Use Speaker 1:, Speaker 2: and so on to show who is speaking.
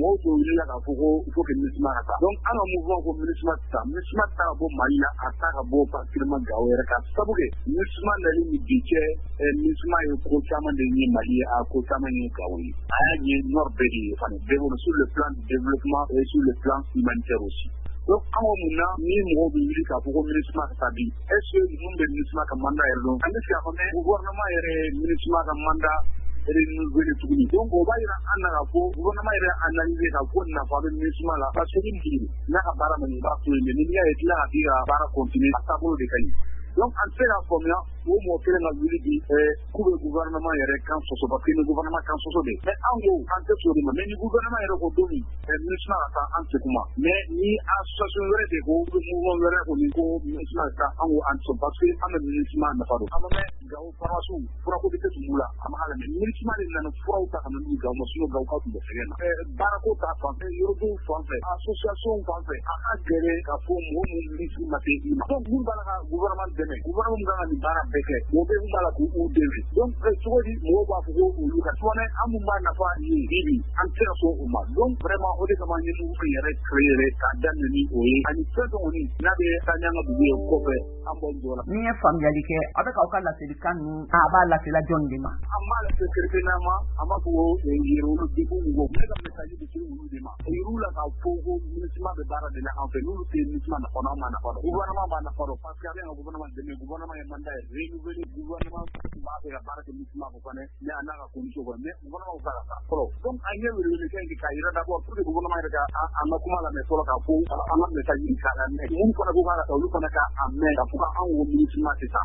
Speaker 1: mɔgɔw t'o wulila k'a fɔ ko il faut que MINUSMA ka taa donc an ka mouvement ko MINUSMA tɛ taa MINUSMA tɛ taa ka bɔ Mali la a taa ka bɔ particulièrement Gao yɛrɛ kan sabu kɛ MINUSMA nali ni bi cɛ MINUSMA ye ko caman de ɲɛ Mali ye a ko caman ɲɛ Gao ye a y'a ɲɛ nord bɛɛ de ye fana sur le plan du développement et sur le plan humanitaire aussi. Donc an ko mun na ni mɔgɔw bɛ wuli k'a fɔ ko MINUSMA ka taa bi est-ce que ninnu bɛ MINUSMA ka mandat yɛrɛ dɔn an bɛ se k'a fɔ mais gouvernement yɛrɛ ye MINUSMA ka mandat renouvelé tuguni donc o b'a yira an na k'a fɔ gouvernement yɛrɛ analysé k'a fɔ nafa bɛ MINUSMA la parce que ni jigin n'a ka baara ma ɲɛ i b'a to yen mais ni y'a ye tila ka k'i ka baara continuer a taabolo de ka ɲi donc an tɛ se k'a faamuya o mɔgɔ kelen ka wuli bi k'u bɛ gouvernement yɛrɛ kan sɔsɔ parce que ni gouvernement kan sɔsɔ de mais an ko an tɛ sɔn o de ma mais ni gouvernement yɛrɛ ko don min MINUSMA ka taa an tɛ kuma mais ni association wɛrɛ de ko mouvement wɛrɛ kɔni ko MINUSMA ka taa an ko an tɛ sɔn parce que an bɛ MINUSMA nafa dɔn an bɛ mɛn Gao pharmacie furako de tɛ tun b'u la a ma hali mais MINUSMA de nana furaw ta ka na n'u Gao ma sinon Gao ka tun bɛ sɛgɛn na baarako ta fan fɛ yɔrɔdenw fan fɛ association fan fɛ a ka gɛrɛ k'a fɔ mɔgɔ min MINUSMA ma se i ma donc mun b'a la ka gouvernement dɛmɛ gouvernement min kan ka nin baara bɛɛ kɛ mɔgɔ bɛ mun b'a la k'u dɛmɛ donc cogo di mɔgɔw b'a fɔ ko olu ka souvent an mun b'a nafa ye bibi an tɛ se o ma donc vraiment o de kama an ye mugu yɛrɛ créer k'a daminɛ ni o ye ani fɛn fɛn kɔni n'a bɛ taa ni an ka dugu ye kɔfɛ an b'o jɔ la.
Speaker 2: Ni ye faamuyali kɛ a bɛ k'aw ka laselikan ninnu a b'a lasela jɔn de ma.
Speaker 1: An b'a lase kerekena ma an b'a fɔ ko yɛrɛ olu degun mɔgɔw ne ka message bɛ kiri olu de ma o yir'u la k'a fɔ ko MINUSMA bɛ baara de la an fɛ n'olu tɛ MINUSMA nafa dɔn an ma nafa dɔn gouvernement b'a nafa dɔn parce que a bɛ ka gouvernement dɛmɛ gouvernement ye mandat ye renouvelé gouvernement b'a fɛ ka baara kɛ MINUSMA ko fana mais a n'a ka condition kɔnɔ mais gouvernement b'a ka taa fɔlɔ donc an ye wele kɛ k'a yira d'abord pour que gouvernement yɛrɛ ka an ka kuma lamɛn fɔlɔ k'a fɔ an ka message k'a lamɛn mun fana ko k'a ka taa olu fana k'a mɛn k'a fɔ k'an ko MINUSMA tɛ taa